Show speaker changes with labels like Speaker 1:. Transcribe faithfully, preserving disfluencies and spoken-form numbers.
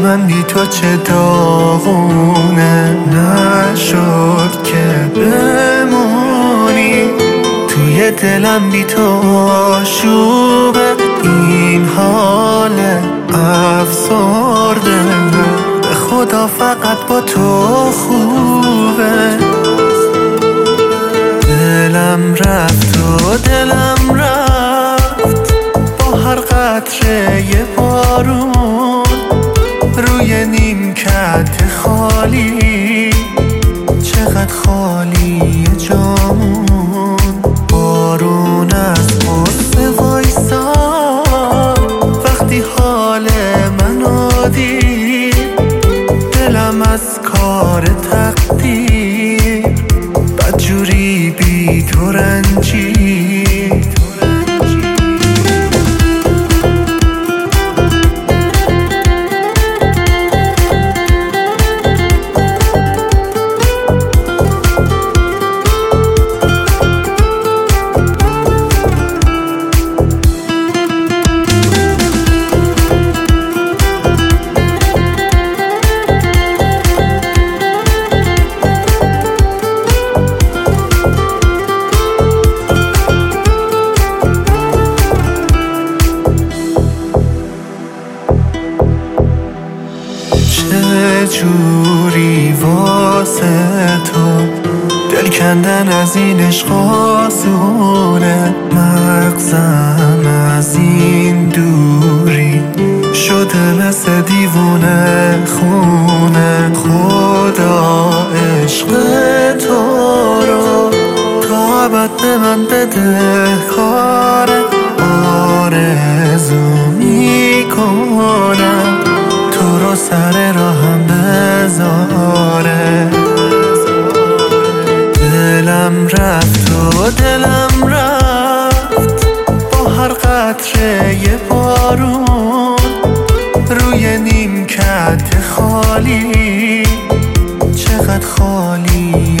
Speaker 1: من بی تو چه داغونه، نشد که بمونی توی دلم، بی تو آشوبه این حال افسرده. به خدا فقط با تو خوبه. دلم رفت و دلم رفت با هر قطره بارون روی نیمکت خالی، چقدر خالی جامون. بارون از قصه وایسا وقتی حال منو دید، دلم از کار تقدیر بدجوری بی تو رنجید. چجوری واسه تو دل کندن از این عشق آسونه، مغزم از این دوری شده مثل دیوونه خونه. خدا عشق تو رو تا ابد به من بده کاره، آرزو میکنم تو رو سر راهم بذاره. دلم رفت و دلم رفت با هر قطره بارون روی نیمکت خالی، چقدر خالی